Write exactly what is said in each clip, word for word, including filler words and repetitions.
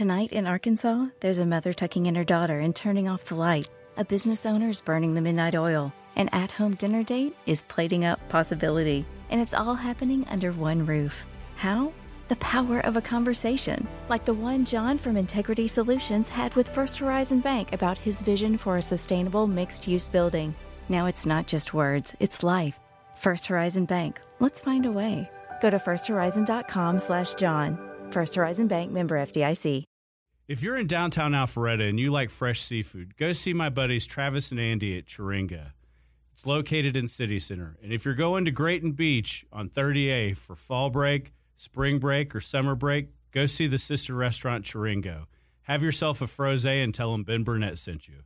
Tonight in Arkansas, there's a mother tucking in her daughter and turning off the light. A business owner's burning the midnight oil. An at-home dinner date is plating up possibility. And it's all happening under one roof. How? The power of a conversation, like the one John from Integrity Solutions had with First Horizon Bank about his vision for a sustainable mixed-use building. Now it's not just words, it's life. First Horizon Bank. Let's find a way. Go to firsthorizon.com slash John. First Horizon Bank, member F D I C. If you're in downtown Alpharetta and you like fresh seafood, go see my buddies Travis and Andy at Chiringa. It's located in City Center. And if you're going to Grayton Beach on thirty A for fall break, spring break, or summer break, go see the sister restaurant Chiringo. Have yourself a frosé and tell them Ben Burnett sent you.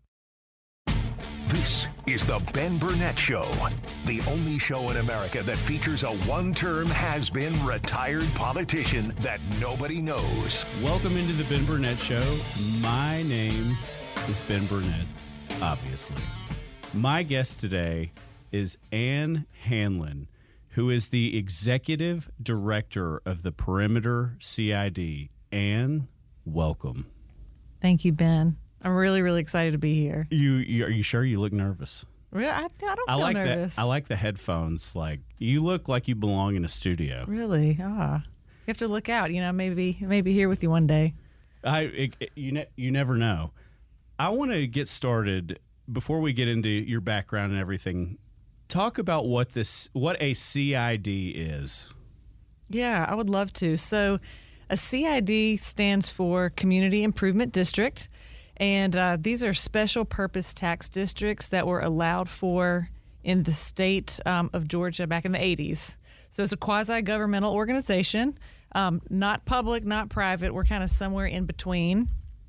This is the Ben Burnett Show, the only show in America that features a one-term has-been retired politician that nobody knows. Welcome into the Ben Burnett Show. My name is Ben Burnett, obviously. My guest today is Ann Hanlon, who is the executive director of the Perimeter C I D. Ann, welcome. Thank you, Ben. I'm really, really excited to be here. You, you are you sure you look nervous? Really? I, I don't feel I like nervous. That, I like the headphones. Like you look like you belong in a studio. Really? Ah, you have to look out. You know, maybe maybe here with you one day. I it, it, you ne- you never know. I want to get started before we get into your background and everything. Talk about what this what a C I D is. Yeah, I would love to. So, a C I D stands for Community Improvement District. And uh, these are special purpose tax districts that were allowed for in the state um, of Georgia back in the eighties. So it's a quasi-governmental organization, um, not public, not private. We're kind of somewhere in between.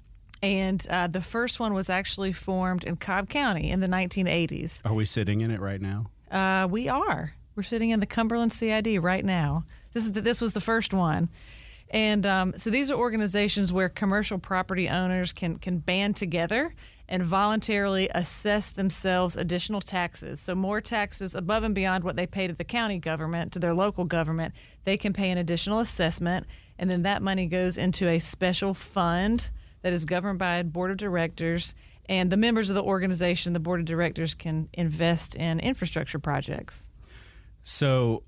And uh, the first one was actually formed in Cobb County in the nineteen eighties. Are we sitting in it right now? Uh, we are. We're sitting in the Cumberland C I D right now. This is the, this was the first one. And um, so these are organizations where commercial property owners can can band together and voluntarily assess themselves additional taxes. So more taxes above and beyond what they pay to the county government, to their local government, they can pay an additional assessment, and then that money goes into a special fund that is governed by a board of directors, and the members of the organization, the board of directors, can invest in infrastructure projects. So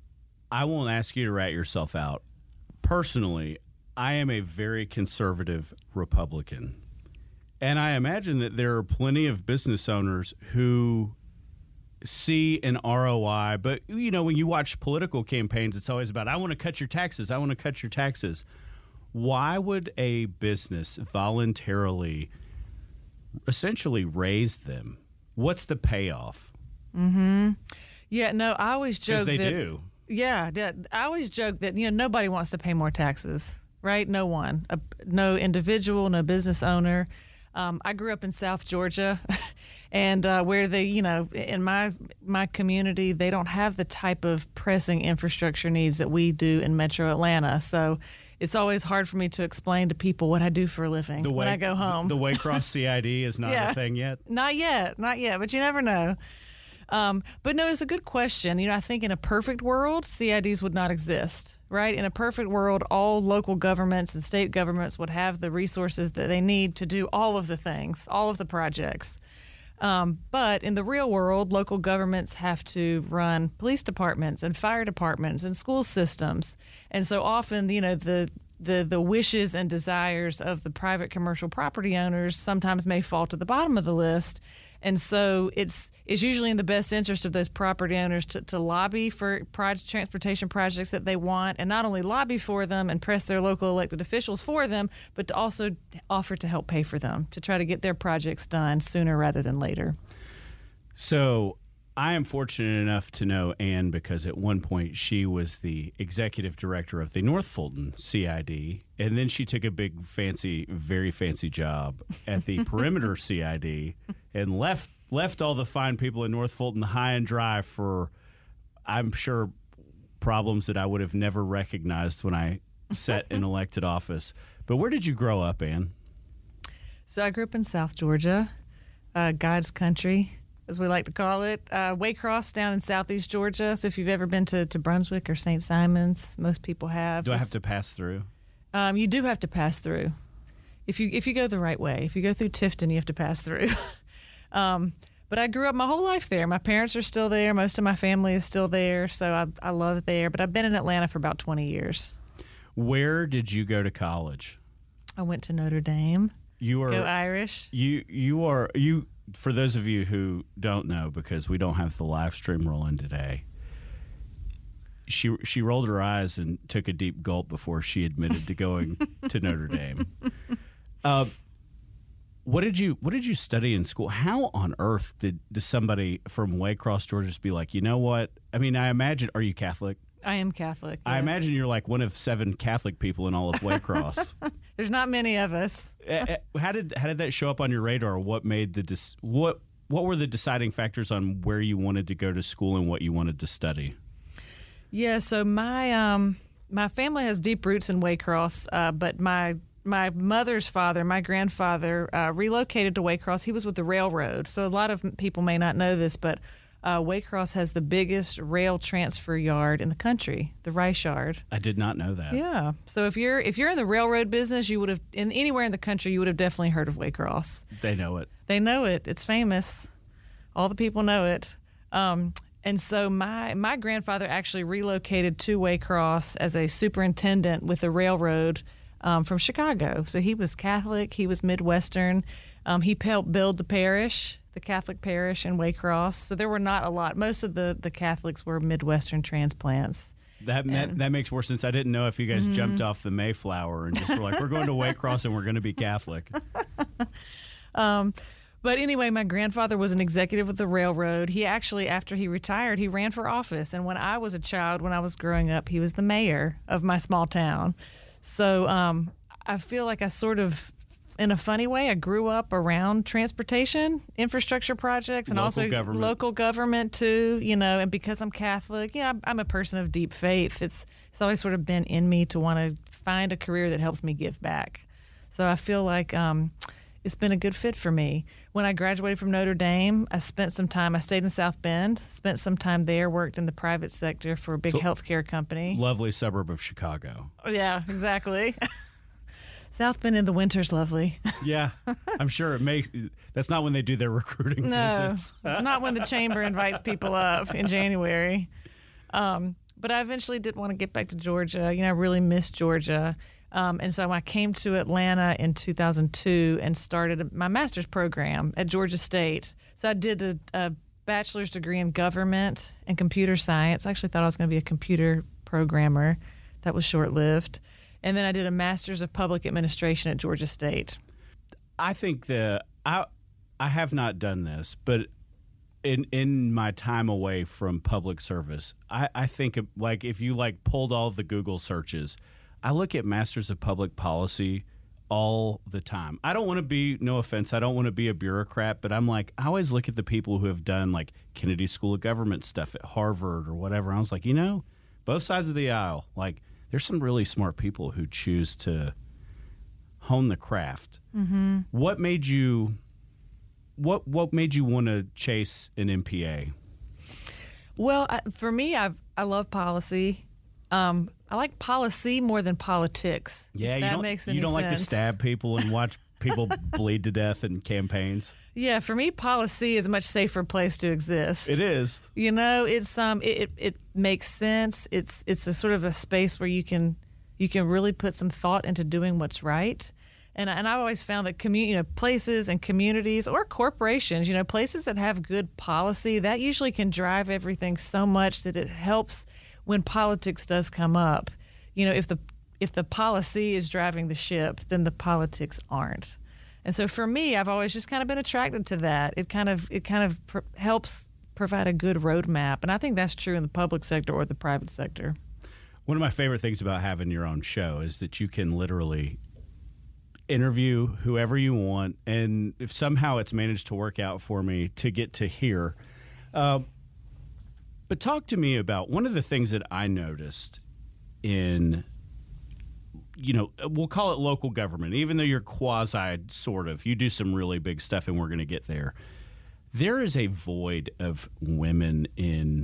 I won't ask you to rat yourself out. Personally, I am a very conservative Republican, and I imagine that there are plenty of business owners who see an R O I, but, you know, when you watch political campaigns, it's always about, I want to cut your taxes, I want to cut your taxes. Why would a business voluntarily essentially raise them? What's the payoff? Mm-hmm. Yeah, no, I always joke they that... do. Yeah, I always joke that, you know, nobody wants to pay more taxes, right? No one, uh, no individual, no business owner. Um, I grew up in South Georgia, and uh, where they, you know, in my my community, they don't have the type of pressing infrastructure needs that we do in Metro Atlanta. So it's always hard for me to explain to people what I do for a living the way, when I go home. The Waycross C I D is not yeah. a thing yet? Not yet, not yet, but you never know. Um, but no, it's a good question. You know, I think in a perfect world, C I Ds would not exist, right? In a perfect world, all local governments and state governments would have the resources that they need to do all of the things, all of the projects. Um, but in the real world, local governments have to run police departments and fire departments and school systems. And so often, you know, the the the wishes and desires of the private commercial property owners sometimes may fall to the bottom of the list. And so it's it's usually in the best interest of those property owners to, to lobby for project, transportation projects that they want, and not only lobby for them and press their local elected officials for them, but to also offer to help pay for them, to try to get their projects done sooner rather than later. So I am fortunate enough to know Ann because at one point she was the executive director of the North Fulton C I D, and then she took a big, fancy, very fancy job at the Perimeter C I D and left left all the fine people in North Fulton high and dry for, I'm sure, problems that I would have never recognized when I sat in elected office. But where did you grow up, Ann? So I grew up in South Georgia, uh, God's country, as we like to call it, uh, Waycross down in southeast Georgia. So if you've ever been to, to Brunswick or Saint Simons, most people have. Do I have to pass through? Um, you do have to pass through. if you if you go the right way. If you go through Tifton, you have to pass through. um, but I grew up my whole life there. My parents are still there. Most of my family is still there, so I I love it there. But I've been in Atlanta for about twenty years. Where did you go to college? I went to Notre Dame. You are Go Irish. You you are you. For those of you who don't know, because we don't have the live stream rolling today, she she rolled her eyes and took a deep gulp before she admitted to going to Notre Dame. Uh, what did you What did you study in school? How on earth did, did somebody from Waycross, Georgia, just be like, you know what? I mean, I imagine. Are you Catholic? I am Catholic. I yes. imagine you're like one of seven Catholic people in all of Waycross. There's not many of us. How did how did that show up on your radar? What made the dis- what what were the deciding factors on where you wanted to go to school and what you wanted to study? Yeah, so my um my family has deep roots in Waycross, uh, but my my mother's father, my grandfather, uh, relocated to Waycross. He was with the railroad, so a lot of people may not know this, but uh, Waycross has the biggest rail transfer yard in the country, the Rice Yard. I did not know that. Yeah, so if you're if you're in the railroad business, you would have in anywhere in the country, you would have definitely heard of Waycross. They know it. They know it. It's famous. All the people know it. Um, and so my my grandfather actually relocated to Waycross as a superintendent with the railroad um, from Chicago. So he was Catholic. He was Midwestern. Um, he helped build the parish, the Catholic parish in Waycross. So there were not a lot. Most of the, the Catholics were Midwestern transplants. That that, that makes more sense. I didn't know if you guys mm-hmm. jumped off the Mayflower and just were like, we're going to Waycross and we're going to be Catholic. um, but anyway, my grandfather was an executive with the railroad. He actually, after he retired, he ran for office. And when I was a child, when I was growing up, he was the mayor of my small town. So um, I feel like I sort of, in a funny way, I grew up around transportation, infrastructure projects, and local also government. local government too. You know, and because I'm Catholic, yeah, I'm a person of deep faith. It's it's always sort of been in me to want to find a career that helps me give back. So I feel like um, it's been a good fit for me. When I graduated from Notre Dame, I spent some time. I stayed in South Bend, spent some time there, worked in the private sector for a big so, healthcare company. Lovely suburb of Chicago. Oh, yeah, exactly. South Bend in the winter's lovely. Yeah, I'm sure it makes. That's not when they do their recruiting no, visits. It's not when the chamber invites people up in January. Um, but I eventually did want to get back to Georgia. You know, I really missed Georgia. Um, and so I came to Atlanta in two thousand two and started my master's program at Georgia State. So I did a, a bachelor's degree in government and computer science. I actually thought I was going to be a computer programmer. That was short-lived. And then I did a master's of public administration at Georgia State. I think the I I have not done this, but in in my time away from public service, I, I think of, like if you like pulled all the Google searches, I look at masters of public policy all the time. I don't want to be, no offense, I don't want to be a bureaucrat, but I'm like, I always look at the people who have done like Kennedy School of Government stuff at Harvard or whatever. I was like, you know, both sides of the aisle, like there's some really smart people who choose to hone the craft. Mm-hmm. What made you, what what made you want to chase an M P A? Well, I, for me, I I love policy. Um, I like policy more than politics. Yeah, if you that don't, makes any you don't sense. like to stab people and watch people bleed to death in campaigns. Yeah, for me, policy is a much safer place to exist. It is. You know, it's um, it, it, it makes sense. It's it's a sort of a space where you can you can really put some thought into doing what's right. And and I've always found that commu- you know, places and communities or corporations, you know, places that have good policy, that usually can drive everything so much that it helps when politics does come up. You know, if the if the policy is driving the ship, then the politics aren't. And so for me, I've always just kind of been attracted to that. It kind of it kind of pr- helps provide a good roadmap, and I think that's true in the public sector or the private sector. One of my favorite things about having your own show is that you can literally interview whoever you want, and if somehow it's managed to work out for me to get to hear. Uh, but talk to me about one of the things that I noticed in, you know, we'll call it local government, even though you're quasi sort of, you do some really big stuff and we're going to get there. There is a void of women in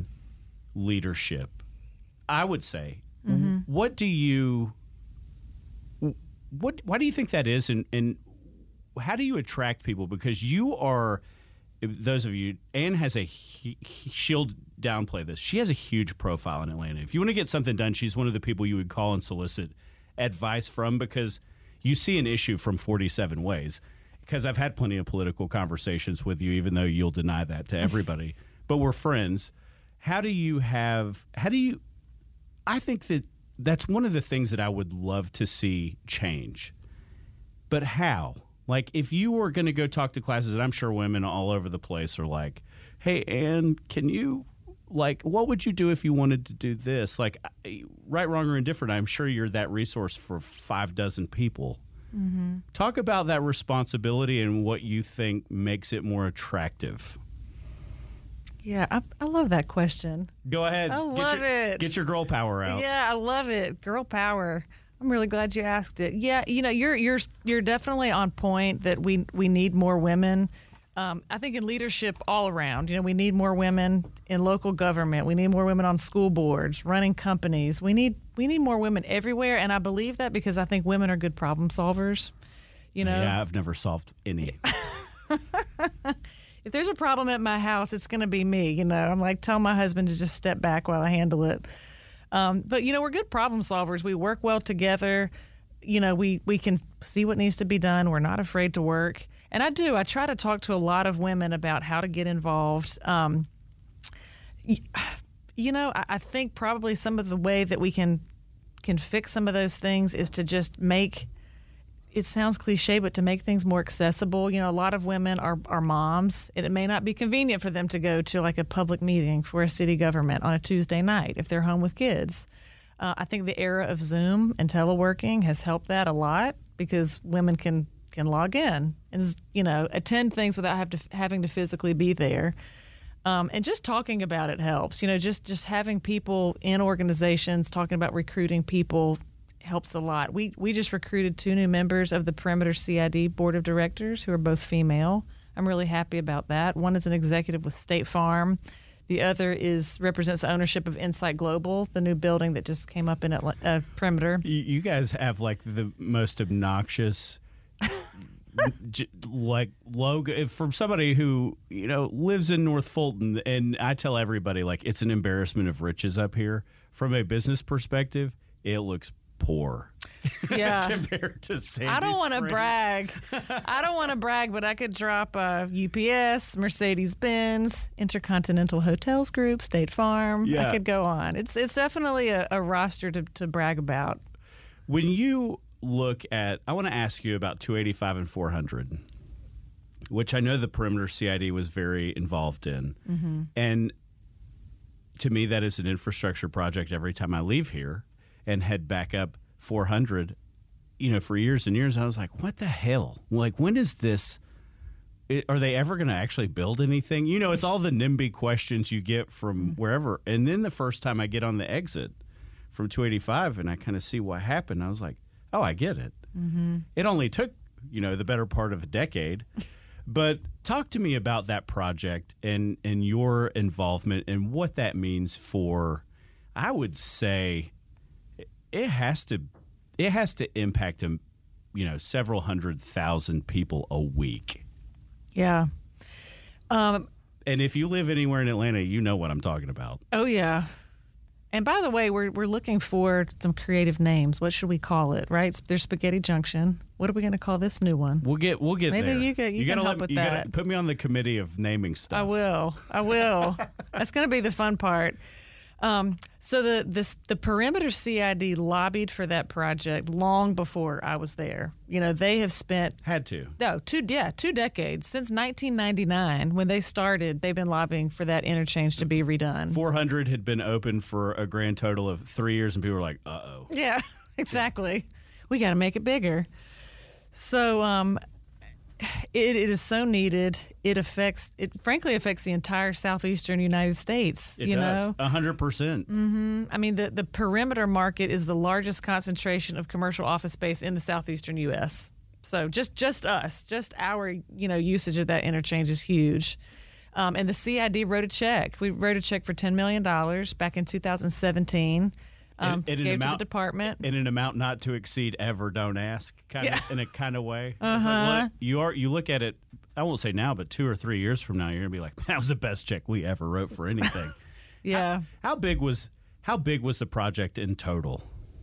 leadership, I would say. Mm-hmm. What do you... what? Why do you think that is? And, and how do you attract people? Because you are, those of you, Ann has a, he, he, she'll downplay this. She has a huge profile in Atlanta. If you want to get something done, she's one of the people you would call and solicit advice from, because you see an issue from forty-seven ways. Because I've had plenty of political conversations with you, even though you'll deny that to everybody. But we're friends. How do you have, how do you, I think that that's one of the things that I would love to see change. But how? Like, if you were going to go talk to classes, and I'm sure women all over the place are like, hey, Ann, can you, like, what would you do if you wanted to do this? Like, right, wrong, or indifferent, I'm sure you're that resource for five dozen people. Mm-hmm. Talk about that responsibility and what you think makes it more attractive. Yeah, I, I love that question. Go ahead. I love get your, it. Get your girl power out. Yeah, I love it. Girl power. I'm really glad you asked it. Yeah, you know, you're you're you're definitely on point that we we need more women. Um, I think in leadership all around. You know, we need more women in local government. We need more women on school boards, running companies. We need we need more women everywhere, and I believe that because I think women are good problem solvers. You know, yeah, I've never solved any. If there's a problem at my house, it's going to be me. You know, I'm like, tell my husband to just step back while I handle it. Um, but, you know, we're good problem solvers. We work well together. You know, we, we can see what needs to be done. We're not afraid to work. And I do. I try to talk to a lot of women about how to get involved. Um, you know, I, I think probably some of the way that we can can fix some of those things is to just make, it sounds cliche, but to make things more accessible. You know, a lot of women are, are moms, and it may not be convenient for them to go to like a public meeting for a city government on a Tuesday night if they're home with kids. Uh, I think the era of Zoom and teleworking has helped that a lot because women can, can log in and, you know, attend things without have to, having to physically be there. Um, and just talking about it helps. You know, just, just having people in organizations talking about recruiting people helps a lot. We we just recruited two new members of the Perimeter C I D Board of Directors who are both female. I'm really happy about that. One is an executive with State Farm. The other is represents the ownership of Insight Global, the new building that just came up in Atla- uh, Perimeter. You, you guys have like the most obnoxious, j- like logo from somebody who you know lives in North Fulton, and I tell everybody like it's an embarrassment of riches up here. From a business perspective, it looks poor. Yeah. Compared to Sandy I don't want to Springs. brag. I don't want to brag, but I could drop uh, U P S, Mercedes-Benz, Intercontinental Hotels Group, State Farm. Yeah. I could go on. It's it's definitely a, a roster to, to brag about. When you look at, I want to ask you about two eighty-five and four hundred, which I know the Perimeter C I D was very involved in. Mm-hmm. And to me, that is an infrastructure project every time I leave here and head back up four hundred, you know, for years and years. I was like, what the hell? Like, when is this? It, are they ever going to actually build anything? You know, it's all the NIMBY questions you get from wherever. And then the first time I get on the exit from two eighty-five and I kind of see what happened, I was like, oh, I get it. Mm-hmm. It only took, you know, the better part of a decade. But talk to me about that project and, and your involvement and what that means for, I would say, it has to it has to impact um, you know, several hundred thousand people a week. Yeah. Um, and if you live anywhere in Atlanta, you know what I'm talking about. Oh, yeah. And by the way, we're we're looking for some creative names. What should we call it? Right? There's Spaghetti Junction. What are we going to call this new one? We'll get we'll get Maybe there. you could you, you can gotta help let, with you that. Gotta put me on the committee of naming stuff. I will. I will. That's going to be the fun part. Um, so the this the Perimeter C I D lobbied for that project long before I was there. You know, they have spent had to no two yeah two decades since nineteen ninety-nine when they started. They've been lobbying for that interchange to be redone. four hundred had been open for a grand total of three years, and people were like, "Uh oh." Yeah, exactly. We got to make it bigger. So um, it, it is so needed. It affects it. Frankly, affects the entire southeastern United States. It you does know, a hundred percent. I mean, the the perimeter market is the largest concentration of commercial office space in the southeastern U S. So just just us, just our you know usage of that interchange is huge. Um, and the C I D wrote a check. We wrote a check for ten million dollars back in two thousand seventeen. Um, in, in gave an amount, to the department. In an amount not to exceed ever, don't ask, kind Yeah. of in a kind of way. Uh-huh. It's like, what, you are you look at it, I won't say now, but two or three years from now, you're gonna be like, that was the best check we ever wrote for anything. Yeah. How, how big was how big was the project in total?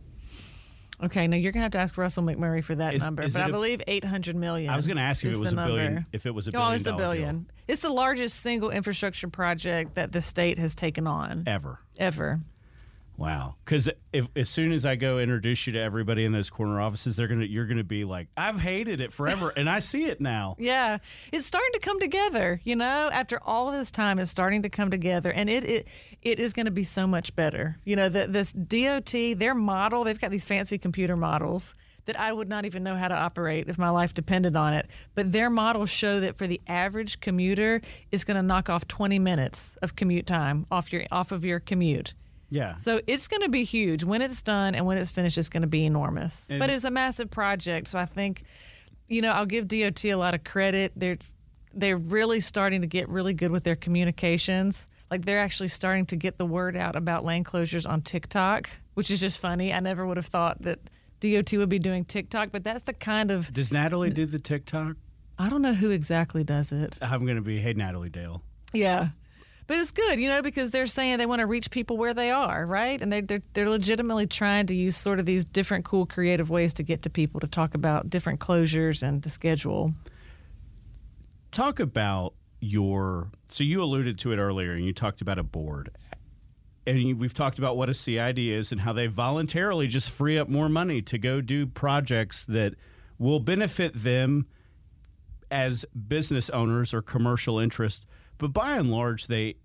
Okay, now you're gonna have to ask Russell McMurray for that Is- number, is but it I a- believe eight hundred million. I was gonna ask if is it was the a billion. number. If it was a Oh, billion it's a dollar billion. deal. It's the largest single infrastructure project that the state has taken on Ever. ever. Wow. Because if as soon as I go introduce you to everybody in those corner offices, they're gonna you're gonna be like, I've hated it forever, and I see it now. Yeah, it's starting to come together. You know, after all of this time, it's starting to come together, and it it, it is going to be so much better. You know, the, this D O T, their model, they've got these fancy computer models that I would not even know how to operate if my life depended on it. But their models show that for the average commuter, it's going to knock off twenty minutes of commute time off your off of your commute. Yeah. So it's going to be huge. When it's done and when it's finished, it's going to be enormous. And- but it's a massive project. So I think, you know, I'll give D O T a lot of credit. They're they're really starting to get really good with their communications. Like they're actually starting to get the word out about lane closures on TikTok, which is just funny. I never would have thought that D O T would be doing TikTok, but that's the kind of, Does Natalie do the TikTok? I don't know who exactly does it. I'm gonna be, hey Natalie Dale. Yeah. But it's good, you know, because they're saying they want to reach people where they are, right? And they're, they're, they're legitimately trying to use sort of these different cool creative ways to get to people to talk about different closures and the schedule. Talk about your, so you alluded to it earlier and you talked about a board. And you, we've talked about what a C I D is and how they voluntarily just free up more money to go do projects that will benefit them as business owners or commercial interests. But by and large, they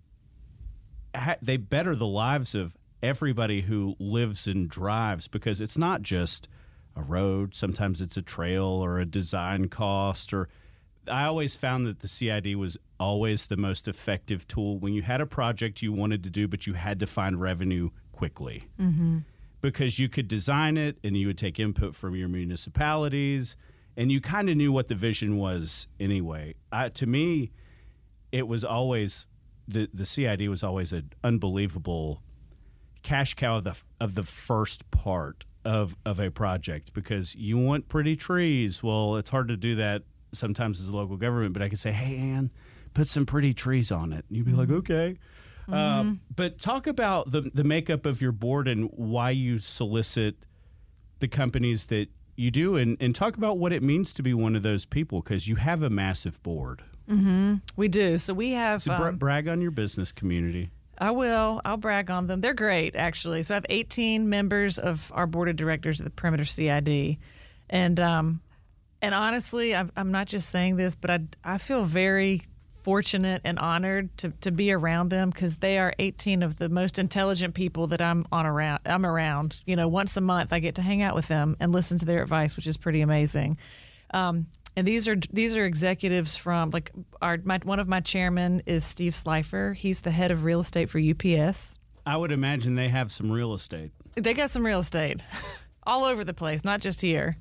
ha- they better the lives of everybody who lives and drives, because it's not just a road. Sometimes it's a trail or a design cost. Or I always found that the C I D was always the most effective tool when you had a project you wanted to do, but you had to find revenue quickly. Mm-hmm. Because you could design it and you would take input from your municipalities, and you kind of knew what the vision was anyway. I, to me, it was always the the C I D was always an unbelievable cash cow of the of the first part of of a project, because you want pretty trees. Well, it's hard to do that sometimes as a local government, but I could say, hey, Ann, put some pretty trees on it. And you'd be like, okay. Mm-hmm. Uh, but talk about the the makeup of your board and why you solicit the companies that you do, and, and talk about what it means to be one of those people, because you have a massive board. Mm-hmm. We do. So we have... So bra- um, brag on your business community. I will. I'll brag on them. They're great, actually. So I have eighteen members of our board of directors at the Perimeter C I D. And um, and honestly, I'm, I'm not just saying this, but I, I feel very fortunate and honored to, to be around them, because they are eighteen of the most intelligent people that I'm on around. I'm around. You know, once a month I get to hang out with them and listen to their advice, which is pretty amazing. Um, and these are these are executives from, like, our my, one of my chairmen is Steve Slifer. He's the head of real estate for U P S. I would imagine they have some real estate. They got some real estate all over the place, not just here.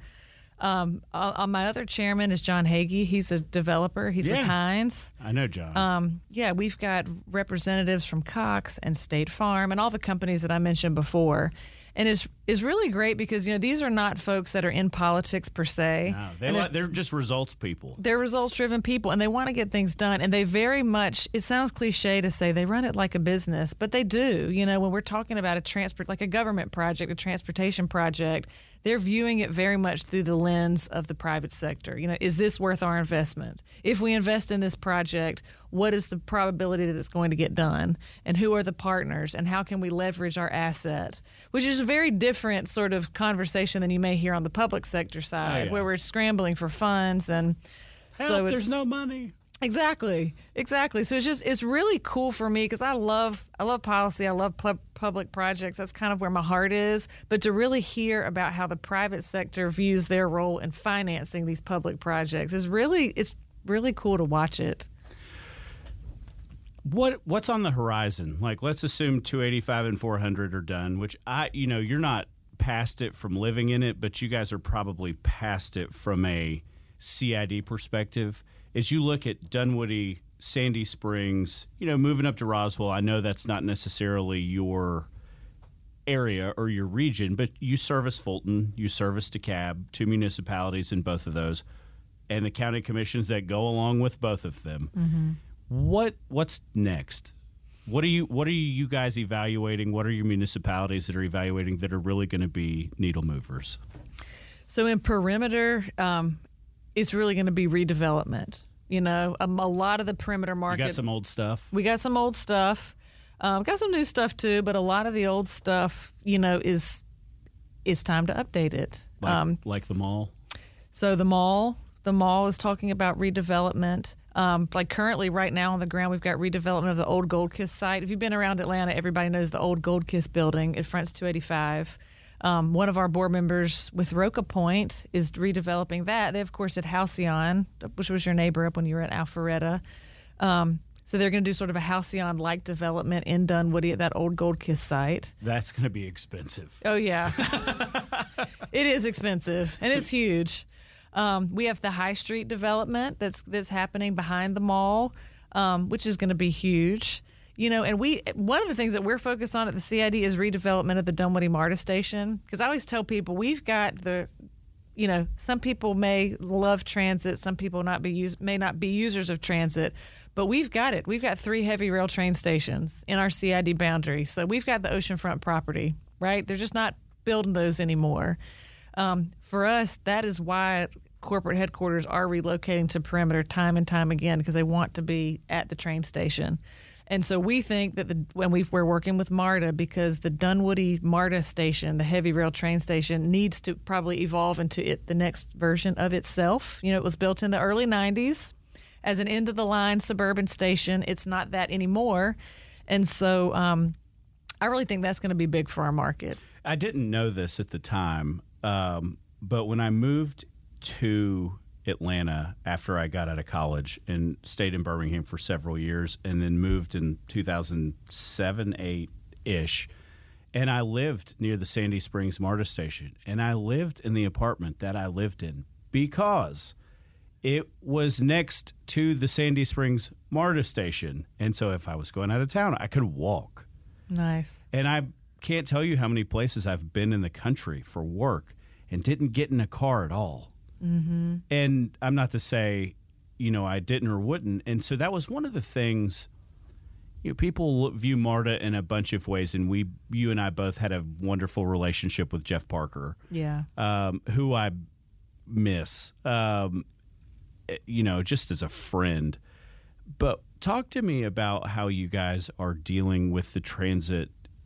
Um, uh, uh, my other chairman is John Hagee. He's a developer. He's Yeah. with Hines. I know, John. Um, yeah, we've got representatives from Cox and State Farm and all the companies that I mentioned before. And it's, it's really great because, you know, these are not folks that are in politics per se. no, they And li- there's- they're just results people. they're results-driven people, and they want to get things done. And they very much, it sounds cliche to say they run it like a business, but they do. You know, when we're talking about a transport, like a government project, a transportation project, they're viewing it very much through the lens of the private sector. You know, is this worth our investment? If we invest in this project, what is the probability that it's going to get done? And who are the partners? And how can we leverage our asset? Which is a very different sort of conversation than you may hear on the public sector side, Oh, yeah. where we're scrambling for funds and Help, so it's, there's no money. Exactly, exactly. So it's just it's really cool for me because I love I love policy. I love pu- public projects. That's kind of where my heart is. But to really hear about how the private sector views their role in financing these public projects is really it's really cool to watch it. What what's on the horizon? Like, let's assume two eighty-five and four hundred are done, which I, you know, you're not past it from living in it, but you guys are probably past it from a C I D perspective. As you look at Dunwoody, Sandy Springs, you know, moving up to Roswell, I know that's not necessarily your area or your region, but you service Fulton, you service DeKalb, two municipalities in both of those, and the county commissions that go along with both of them. Mm-hmm. What what's next? What are you What are you guys evaluating? What are your municipalities that are evaluating that are really going to be needle movers? So in perimeter, um, it's really going to be redevelopment. You know, um, a lot of the perimeter market. You got some old stuff. We got some old stuff. Um, got some new stuff too, but a lot of the old stuff, you know, is it's time to update it. Like, um, like the mall. So the mall, the mall is talking about redevelopment. Um, like currently, right now on the ground, we've got redevelopment of the old Gold Kiss site. If you've been around Atlanta, everybody knows the old Gold Kiss building. It fronts two eighty-five. Um, one of our board members with Roca Point is redeveloping that. They, of course, did Halcyon, which was your neighbor up when you were at Alpharetta. Um, so they're going to do sort of a Halcyon-like development in Dunwoody at that old Gold Kiss site. That's going to be expensive. Oh, yeah. It is expensive, and it's huge. Um, we have the High Street development that's that's happening behind the mall, um, which is going to be huge. You know, and we one of the things that we're focused on at the C I D is redevelopment of the Dunwoody MARTA station. Because I always tell people we've got the, you know, some people may love transit, some people not be use, may not be users of transit, but we've got it. We've got three heavy rail train stations in our C I D boundary. So we've got the oceanfront property, right? They're just not building those anymore. Um, for us, that is why corporate headquarters are relocating to perimeter time and time again, because they want to be at the train station. And so we think that the, when we've, we're working with MARTA, because the Dunwoody MARTA station, the heavy rail train station, needs to probably evolve into it, the next version of itself. You know, it was built in the early nineties as an end-of-the-line suburban station. It's not that anymore. And so um, I really think that's going to be big for our market. I didn't know this at the time, um, but when I moved to Atlanta after I got out of college and stayed in Birmingham for several years, and then moved in two thousand seven, eight-ish, and I lived near the Sandy Springs MARTA station, and I lived in the apartment that I lived in because it was next to the Sandy Springs MARTA station, and so if I was going out of town, I could walk. Nice. And I can't tell you how many places I've been in the country for work and didn't get in a car at all. Mm-hmm. And I'm not to say, you know, I didn't or wouldn't. And so that was one of the things, you know, people view MARTA in a bunch of ways. And we, you and I both had a wonderful relationship with Jeff Parker. Yeah. Um, who I miss, um, you know, just as a friend. But talk to me about how you guys are dealing with the transit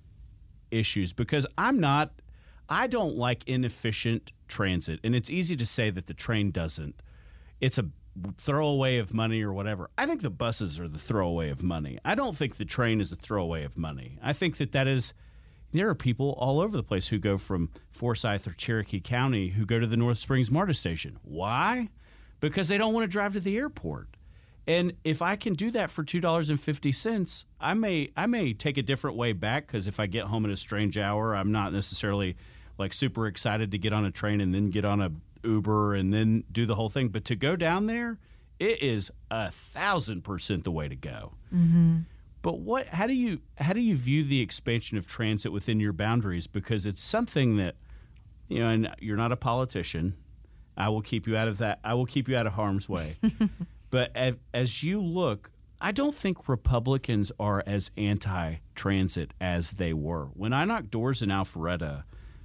issues, because I'm not, I don't like inefficient transit. And it's easy to say that the train doesn't. It's a throwaway of money or whatever. I think the buses are the throwaway of money. I don't think the train is a throwaway of money. I think that that is, there are people all over the place who go from Forsyth or Cherokee County who go to the North Springs MARTA station. Why? Because they don't want to drive to the airport. And if I can do that for two dollars and fifty cents, I may I may take a different way back, because if I get home at a strange hour, I'm not necessarily like super excited to get on a train and then get on a Uber and then do the whole thing. But to go down there, it is a thousand percent the way to go. Mm-hmm. But what? How do you how do you view the expansion of transit within your boundaries? Because it's something that, you know, and you're not a politician. I will keep you out of that. I will keep you out of harm's way. But as, as you look, I don't think Republicans are as anti-transit as they were. When I knocked doors in Alpharetta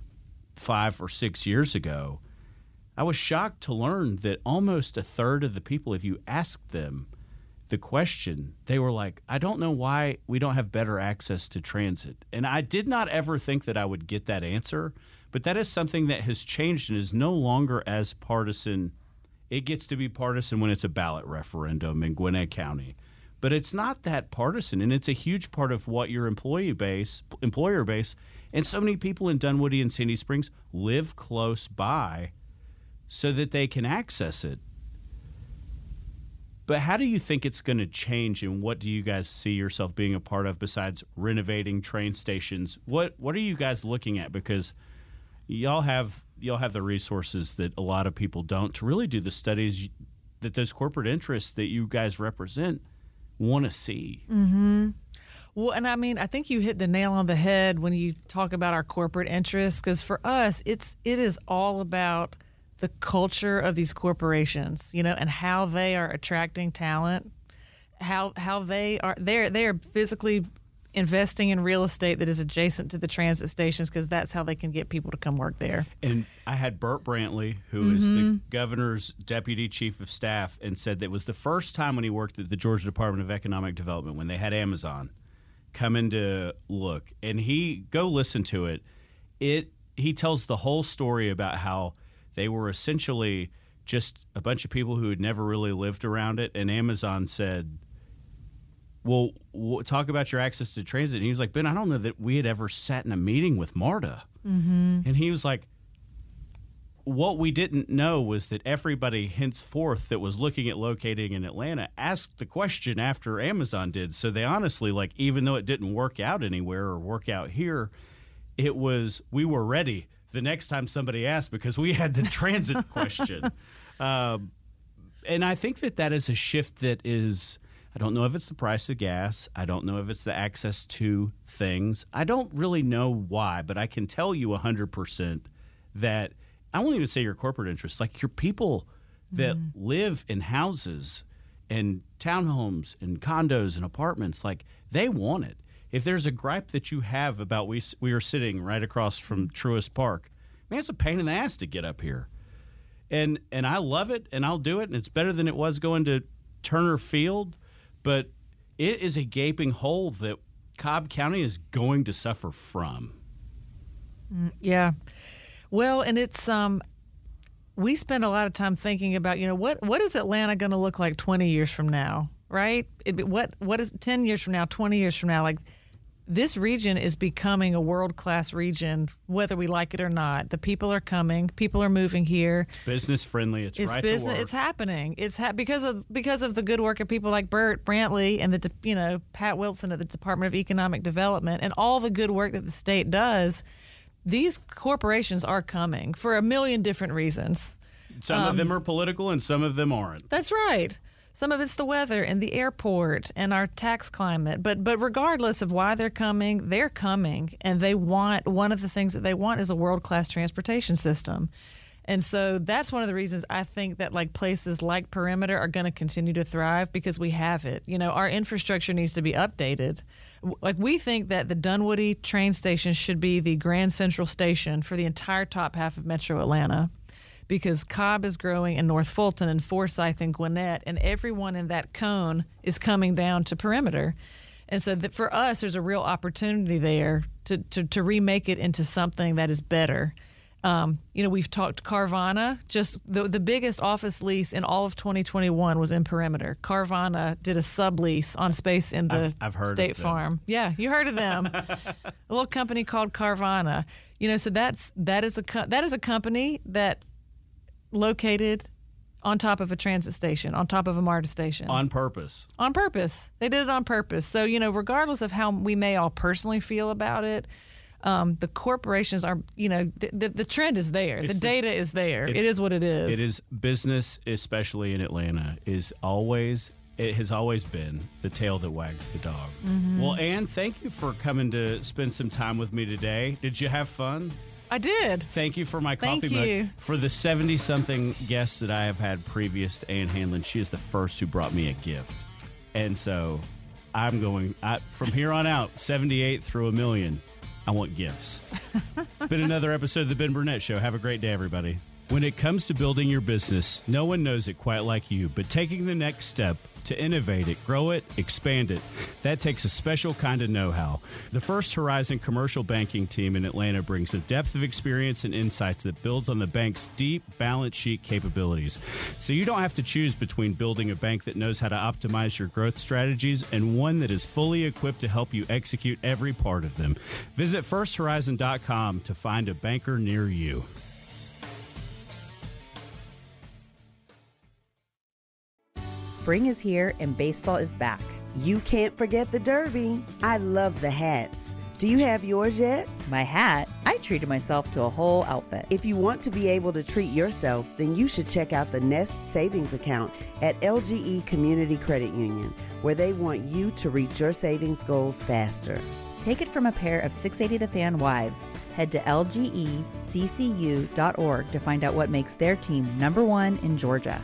five or six years ago, I was shocked to learn that almost a third of the people, if you asked them the question, they were like, I don't know why we don't have better access to transit. And I did not ever think that I would get that answer, but that is something that has changed and is no longer as partisan. It gets to be partisan when it's a ballot referendum in Gwinnett County. But it's not that partisan, and it's a huge part of what your employee base, employer base, and so many people in Dunwoody and Sandy Springs live close by so that they can access it. But how do you think it's going to change, and what do you guys see yourself being a part of besides renovating train stations? What What are you guys looking at? Because y'all have y'all have the resources that a lot of people don't to really do the studies that those corporate interests that you guys represent want to see. Mm-hmm. Well, and I mean, I think you hit the nail on the head when you talk about our corporate interests, because for us, it's it is all about the culture of these corporations, you know, and how they are attracting talent, how how they are they're they're physically investing in real estate that is adjacent to the transit stations, because that's how they can get people to come work there. And I had Burt Brantley, who mm-hmm. is the governor's deputy chief of staff, and said that it was the first time when he worked at the Georgia Department of Economic Development when they had Amazon come in to look. And he, go listen to it. It he tells the whole story about how they were essentially just a bunch of people who had never really lived around it, and Amazon said, well, we'll talk about your access to transit. And he was like, Ben, I don't know that we had ever sat in a meeting with MARTA. Mm-hmm. And he was like, what we didn't know was that everybody henceforth that was looking at locating in Atlanta asked the question after Amazon did. So they honestly, like, even though it didn't work out anywhere or work out here, it was, we were ready the next time somebody asked because we had the transit question. Um, and I think that that is a shift that is, I don't know if it's the price of gas. I don't know if it's the access to things. I don't really know why, but I can tell you one hundred percent that I won't even say your corporate interests, like your people that mm. live in houses and townhomes and condos and apartments, like they want it. If there's a gripe that you have about we we are sitting right across from Truist Park, man, it's a pain in the ass to get up here. And and I love it, and I'll do it, and it's better than it was going to Turner Field. But it is a gaping hole that Cobb County is going to suffer from. Mm, yeah. Well, and it's um, we spend a lot of time thinking about, you know, what what is Atlanta going to look like twenty years from now, right? It, what what is ten years from now, twenty years from now? Like, this region is becoming a world-class region, whether we like it or not. The people are coming. People are moving here. It's business friendly. It's, it's right business, to work. It's happening. It's ha- because of because of the good work of people like Burt Brantley and the you know Pat Wilson at the Department of Economic Development and all the good work that the state does. These corporations are coming for a million different reasons. Some um, of them are political and some of them aren't. That's right. Some of it's the weather and the airport and our tax climate. But but regardless of why they're coming, they're coming. And they want, one of the things that they want is a world-class transportation system. And so that's one of the reasons I think that like places like Perimeter are going to continue to thrive, because we have it. You know, our infrastructure needs to be updated. Like, we think that the Dunwoody train station should be the Grand Central Station for the entire top half of Metro Atlanta, because Cobb is growing and North Fulton and Forsyth and Gwinnett, and everyone in that cone is coming down to Perimeter. And so that for us, there's a real opportunity there to, to, to remake it into something that is better. Um, you know, we've talked Carvana. Just the the biggest office lease in all of twenty twenty-one was in Perimeter. Carvana did a sublease on space in the I've, I've heard State of them. Farm. Yeah, you heard of them. A little company called Carvana. You know, so that's that is a co- that is a company that located on top of a transit station, on top of a MARTA station. On purpose. On purpose. They did it on purpose. So, you know, regardless of how we may all personally feel about it, um, the corporations are, you know, the, the, the trend is there. It's the data the, is there. It is what it is. It is business, especially in Atlanta, is always, it has always been the tail that wags the dog. Mm-hmm. Well, Ann, thank you for coming to spend some time with me today. Did you have fun? I did. Thank you for my coffee Thank mug. you. For the seventy-something guests that I have had previous to Ann Hanlon, she is the first who brought me a gift. And so I'm going, I, from here on out, seventy-eight through a million, I want gifts. It's been another episode of The Ben Burnett Show. Have a great day, everybody. When it comes to building your business, no one knows it quite like you, but taking the next step to innovate it, grow it, expand it, that takes a special kind of know-how. The First Horizon commercial banking team in Atlanta brings a depth of experience and insights that builds on the bank's deep balance sheet capabilities. So you don't have to choose between building a bank that knows how to optimize your growth strategies and one that is fully equipped to help you execute every part of them. Visit first horizon dot com to find a banker near you. Spring is here and baseball is back. You can't forget the Derby. I love the hats. Do you have yours yet? My hat? I treated myself to a whole outfit. If you want to be able to treat yourself, then you should check out the Nest Savings Account at L G E Community Credit Union, where they want you to reach your savings goals faster. Take it from a pair of six eighty The Fan wives. Head to L G E C C U dot org to find out what makes their team number one in Georgia.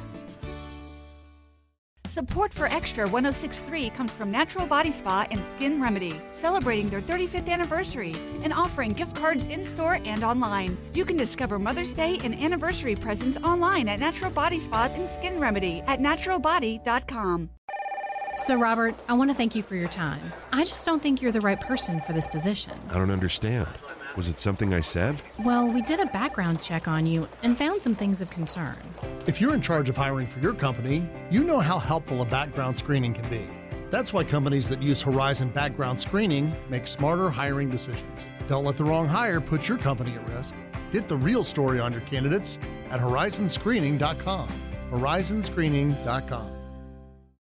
Support for Extra one oh six point three comes from Natural Body Spa and Skin Remedy, celebrating their thirty-fifth anniversary and offering gift cards in-store and online. You can discover Mother's Day and anniversary presents online at Natural Body Spa and Skin Remedy at natural body dot com. So, Robert, I want to thank you for your time. I just don't think you're the right person for this position. I don't understand. Was it something I said? Well, we did a background check on you and found some things of concern. If you're in charge of hiring for your company, you know how helpful a background screening can be. That's why companies that use Horizon Background Screening make smarter hiring decisions. Don't let the wrong hire put your company at risk. Get the real story on your candidates at horizon screening dot com. horizon screening dot com.